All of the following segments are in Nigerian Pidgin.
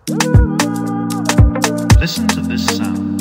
Listen to this sound.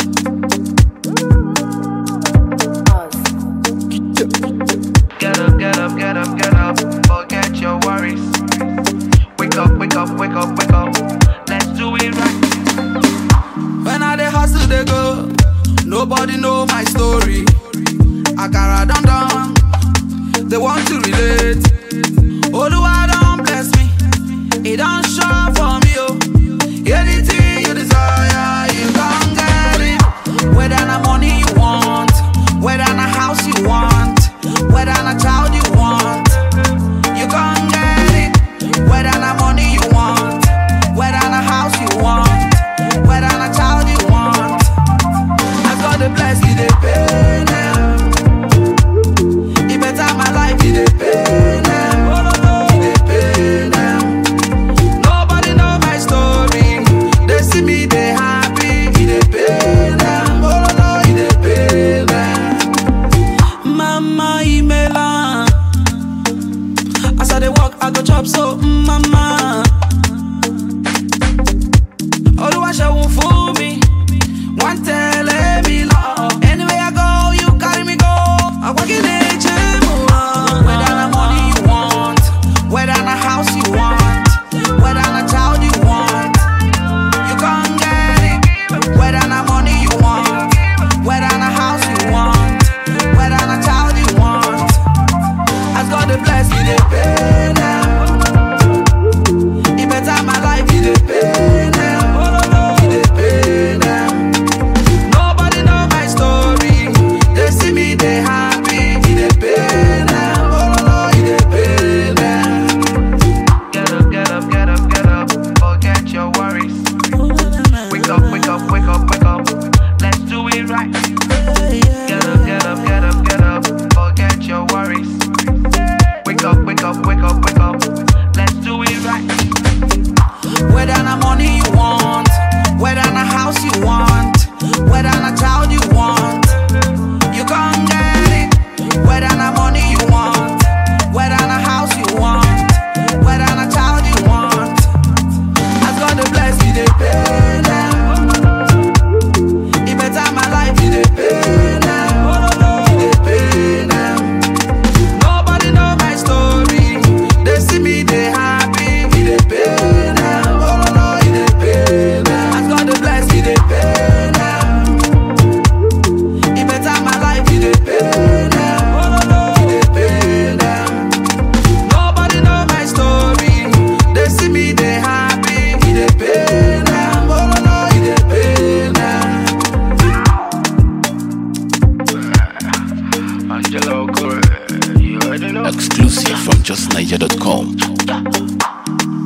Get up, get up, get up, get up. Forget your worries. Wake up, wake up, wake up, wake up. Let's do it right. When I dey hustle, they go. Nobody know my story. I got dum dum. They want to relate. Oluwa don't bless me. It don't show for me, oh. Anything you desire, you gon' get it. Whether na money you want, whether na house you want, whether na child you want, you gon' get it. Whether na money you want, whether na house you want, whether na child you want, I got the bless you, they pay now. It better my life, you they pay now. You they pay now. Nobody know my story. They see me, they happy. You they pay now. You they pay now. Mama, email. As I dey walk, I go chop so, mama. Oluwase won't fool me. One tell me love. Anywhere I go, you carry me go. I walk in the gym. Whether na money you want, whether na house you want, whether na child you want, you gon' get it. Whether na money you want, whether na house you want, whether na child you want, as God dey bless you, dey pay now. It better my life, you dey pay now. You dey pay now. Nobody know my story. They see me, they happy. You dey pay now. You dey pay now. Get up, get up, get up, get up. Forget your worries. Wake up, wake up, wake up, wake up. Let's do it right. Get up, get up, get up, get up. Forget your worries. Wake up, wake up, wake up, wake up. Let's do it right. Whether na money you want, whether na house you want, whether na child you want, you gon' get it. Whether na money you want, whether na house you want, whether na child you want, as God dey bless you, dey pay now. It better my life, you dey pay now. You dey pay now. Nobody know my story. They see me, they happy. You dey pay now. You dey pay now. As God dey bless you, dey pay now. It better my life, you dey pay now. You dey pay now. Nobody know my story. They see me, they happy. You dey pay now. You dey pay now. Angelo, you already know. Exclusive from justniger.com.